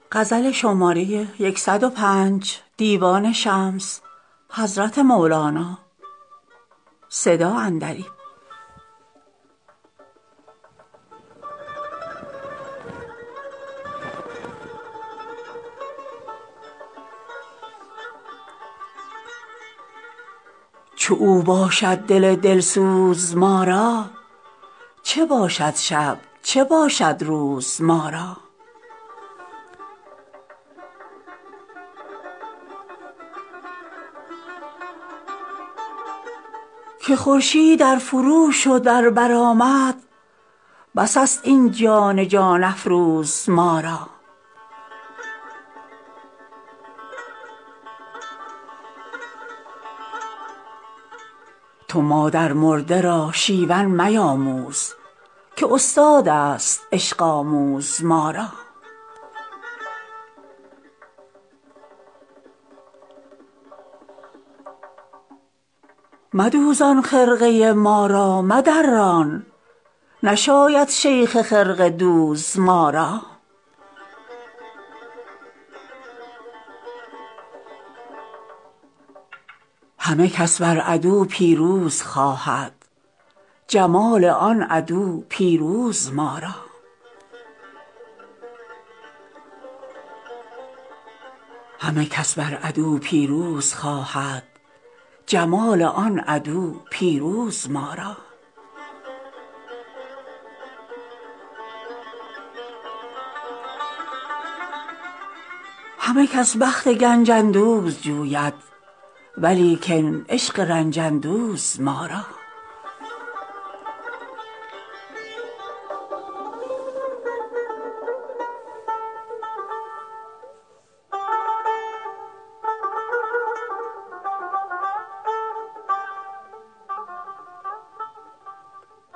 غزل شماره 105 دیوان شمس حضرت مولانا صدا اندری. چو او باشد دل دلسوز ما را، چه باشد شب چه باشد روز ما را. که خورشید ار فروشد و در برآمد، بس است این جان جان افروز ما را. تو مادر مرده را شیون میاموز، که استاد است عشق آموز ما را. مدوزان خرقه ما را مدران، نشاید شیخ خرقه دوز ما را. همه کس بر عدو پیروز خواهد، جمال آن عدو پیروز ما را. همه کس بر عدو پیروز خواهد، جمال آن عدو پیروز ما را. همه کس بخت گنج اندوز جوید، ولیکن عشق رنج اندوز ما را.